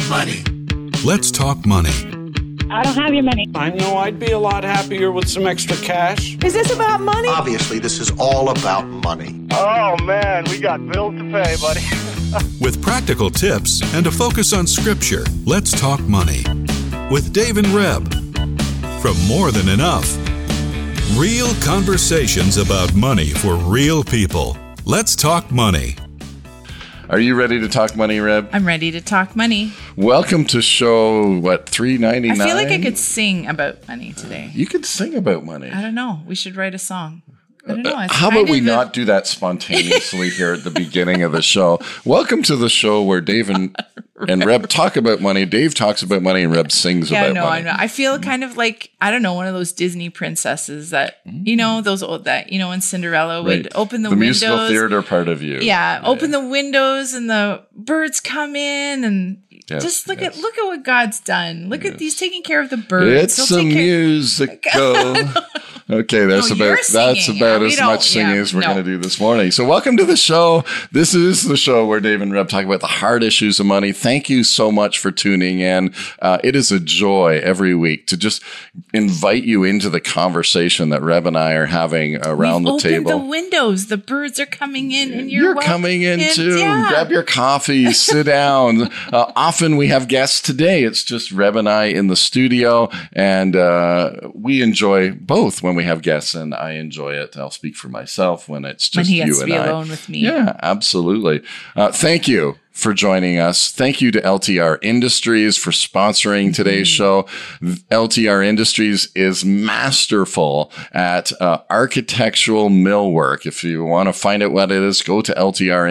money. Let's talk money. I don't have your money. I know I'd be a lot happier with some extra cash. Is this about money? Obviously, this is all about money. Oh, man, we got bills to pay, buddy. With practical tips and a focus on scripture, let's talk money. With Dave and Reb. From More Than Enough. Real conversations about money for real people. Let's talk money. Are you ready to talk money, Reb? I'm ready to talk money. Welcome to show, $3.99? I feel like I could sing about money today. You could sing about money. I don't know. We should write a song. I don't know. How about we not do that spontaneously here at the beginning of the show? Welcome to the show where Dave and Reb talk about money. Dave talks about money and Reb sings about money. I know. I feel kind of like, I don't know, one of those Disney princesses that, you know, those old, that, you know, when Cinderella would open the windows. The musical theater part of you. Yeah. Open the windows and the birds come in and just look at what God's done. Look at, he's taking care of the birds. It's a musical. Okay, that's about as much singing as we're going to do this morning. So welcome to the show. This is the show where Dave and Reb talk about the hard issues of money. Thank you so much for tuning in. It is a joy every week to just invite you into the conversation that Reb and I are having around the table. Open the windows. The birds are coming in and you're coming in too. Yeah. Grab your coffee, sit down. Often we have guests. Today it's just Reb and I in the studio, and we enjoy both when we have guests, and I enjoy it. I'll speak for myself when it's just you and I. When he gets to be alone with me. Yeah, absolutely. Thank you for joining us. Thank you to LTR Industries for sponsoring today's show. LTR Industries is masterful at architectural millwork. If you want to find out what it is, go to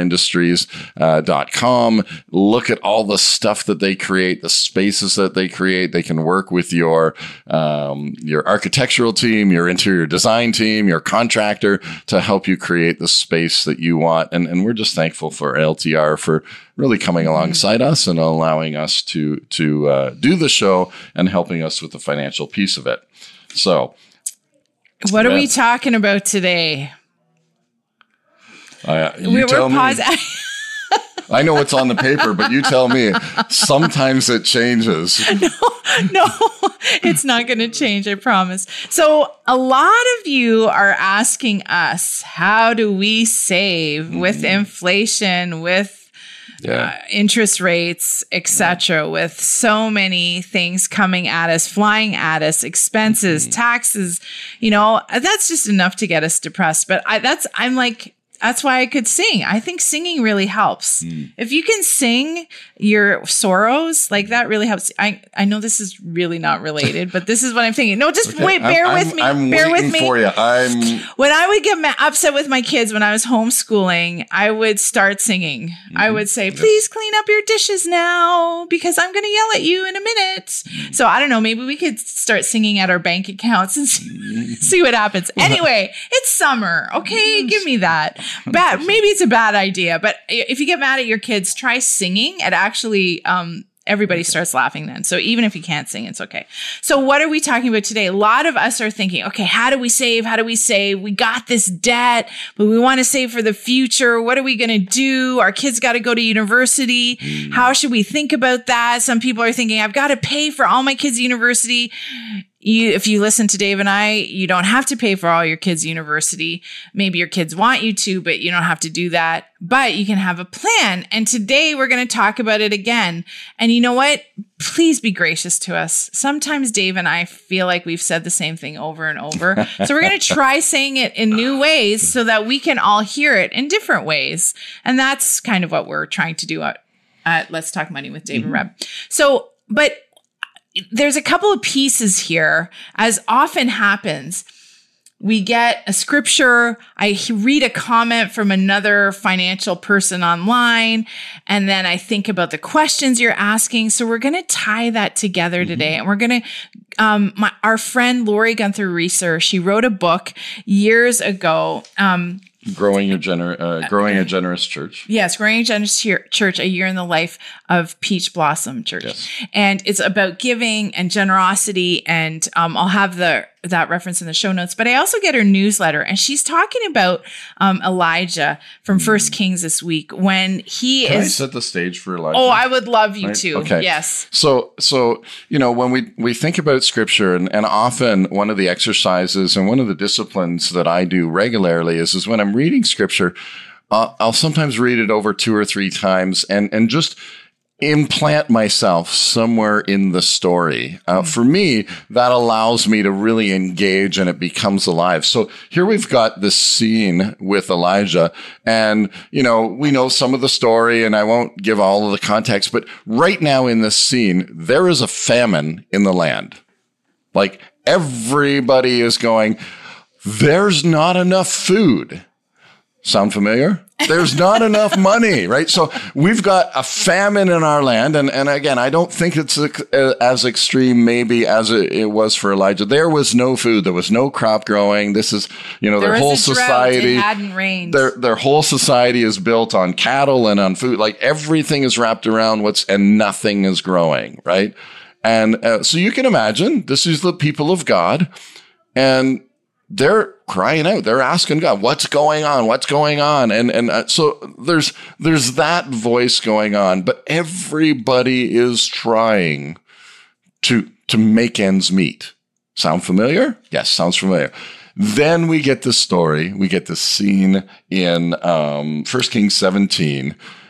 ltrindustries.com. Look at all the stuff that they create, the spaces that they create. They can work with your architectural team, your interior design team, your contractor to help you create the space that you want. And we're just thankful for LTR for really coming alongside us and allowing us to do the show and helping us with the financial piece of it. So, what are we talking about today? You tell me. I know what's on the paper, but you tell me. Sometimes it changes. No, it's not going to change, I promise. So a lot of you are asking us, how do we save with inflation, with interest rates, etc., with so many things coming at us, flying at us, expenses, taxes, you know, that's just enough to get us depressed. But that's why I could sing. I think singing really helps. If you can sing your sorrows, like that really helps. I know this is really not related, but this is what I'm thinking. No, just wait, bear with me. Bear with me. For you. When I would get upset with my kids when I was homeschooling, I would start singing. I would say, please clean up your dishes now because I'm going to yell at you in a minute. So I don't know, maybe we could start singing at our bank accounts and see what happens. Anyway, it's summer. Okay, give me that. Maybe it's a bad idea, but if you get mad at your kids, try singing. It actually, everybody starts laughing then. So even if you can't sing, it's okay. So what are we talking about today? A lot of us are thinking, okay, how do we save? How do we save? We got this debt, but we want to save for the future. What are we going to do? Our kids got to go to university. How should we think about that? Some people are thinking, I've got to pay for all my kids' university. If you listen to Dave and I, you don't have to pay for all your kids' university. Maybe your kids want you to, but you don't have to do that. But you can have a plan. And today we're going to talk about it again. And you know what? Please be gracious to us. Sometimes Dave and I feel like we've said the same thing over and over. So we're going to try saying it in new ways so that we can all hear it in different ways. And that's kind of what we're trying to do at Let's Talk Money with Dave and Reb. So, but there's a couple of pieces here. As often happens, we get a scripture, I read a comment from another financial person online, and then I think about the questions you're asking. So we're going to tie that together today. And we're going to, our friend Lori Gunther Reeser, she wrote a book years ago, Growing a Generous Church. Yes, Growing a Generous Church, a year in the life of Peach Blossom Church. Yes. And it's about giving and generosity. And I'll have the that reference in the show notes, but I also get her newsletter, and she's talking about Elijah from First Kings this week when he Can I is. set the stage for Elijah? Oh, I would love you Right? to. Okay. Yes. So when we think about scripture, and often one of the exercises and one of the disciplines that I do regularly is when I'm reading scripture, I'll sometimes read it over 2 or 3 times and just implant myself somewhere in the story. For me, that allows me to really engage and it becomes alive. So here we've got this scene with Elijah, and, we know some of the story, and I won't give all of the context, but right now in this scene, there is a famine in the land. Like, everybody is going, there's not enough food. Sound familiar? There's not enough money, right? So we've got a famine in our land. And again, I don't think it's as extreme maybe as it was for Elijah. There was no food. There was no crop growing. This is, their whole society. It hadn't rained. Their whole society is built on cattle and on food. Like, everything is wrapped around and nothing is growing, right? And so you can imagine this is the people of God, and they're crying out. They're asking God, what's going on? What's going on? And so there's that voice going on, but everybody is trying to make ends meet. Sound familiar? Yes, sounds familiar. Then we get the story. We get the scene in 1 Kings 17